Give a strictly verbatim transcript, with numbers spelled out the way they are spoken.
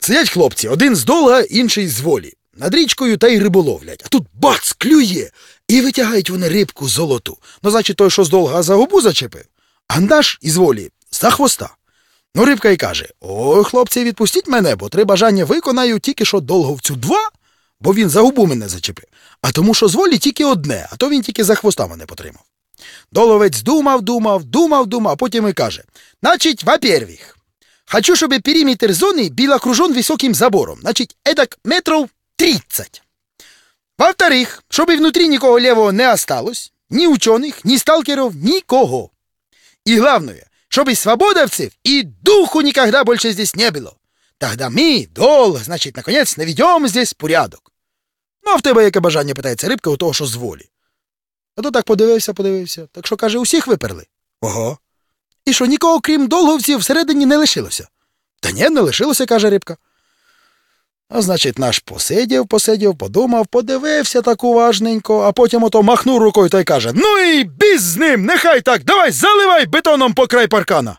Сидять хлопці, один з Долга, інший з Волі. Над річкою та й риболовлять. А тут бац, клює! І витягають вони рибку золоту. Ну, значить, той, що з Долга за губу зачепив, а наш із Волі за хвоста. Ну, рибка й каже: ой, хлопці, відпустіть мене, бо три бажання виконаю тільки що Долговцю два, бо він за губу мене зачепив. А тому, що з Волі тільки одне, а то він тільки за хвоста мене потримав. Долговець думав, думав, думав, думав, а потім і каже: значить, во-первых, хочу, чтобы периметр зоны был окружен высоким забором, значит, эдак метров тридцать. Во-вторых, чтобы внутри никого левого не осталось, ни ученых, ни сталкеров, никого. И главное, чтобы свободовцев и духу никогда больше здесь не было. Тогда мы, Долг, значит, наконец, наведем здесь порядок. Ну, а в тебе яке бажання, питається рибка у того, що з Волі. А то так подивився, подивився. Так що, каже, усіх виперли? Ого. І що, нікого, крім долговців, всередині не лишилося? Та ні, не лишилося, каже рибка. А значить, наш посидів, посидів, подумав, подивився так уважненько, а потім ото махнув рукою та й каже: ну і біз з ним, нехай так, давай заливай бетоном по край паркана.